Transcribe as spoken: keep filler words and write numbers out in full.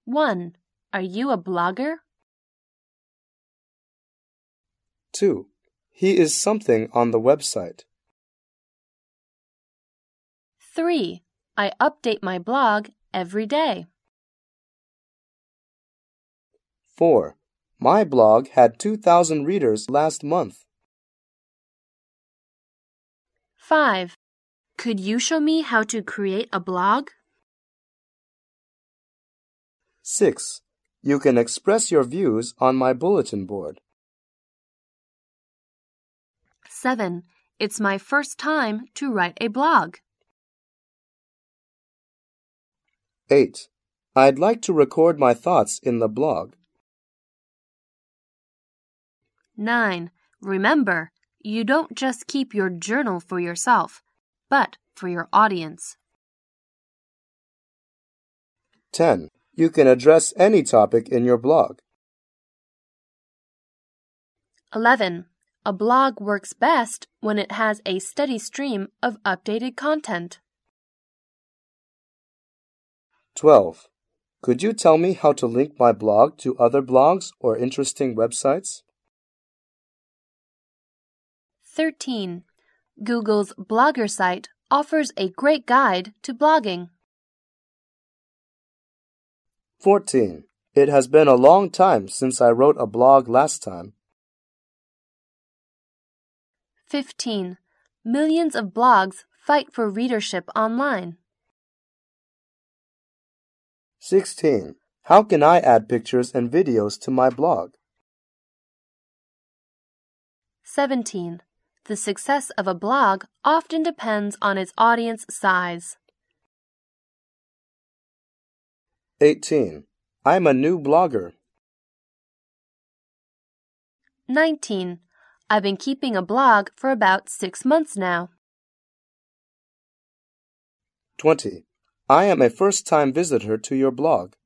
one. Are you a blogger? two. He is something on the website. three. I update my blog every day. four. My blog had two thousand readers last month. five. Could you show me how to create a blog? six. You can express your views on my bulletin board. seven. It's my first time to write a blog. eight. I'd like to record my thoughts in the blog. nine. Remember, you don't just keep your journal for yourself, but for your audience. ten. You can address any topic in your blog. eleven. A blog works best when it has a steady stream of updated content. twelve. Could you tell me how to link my blog to other blogs or interesting websites? thirteen. Google's Blogger site offers a great guide to blogging. fourteen. It has been a long time since I wrote a blog last time. fifteen. Millions of blogs fight for readership online. sixteen. How can I add pictures and videos to my blog? seventeen. The success of a blog often depends on its audience size. eighteen. I'm a new blogger. nineteen. I've been keeping a blog for about six months now. twenty. I am a first-time visitor to your blog.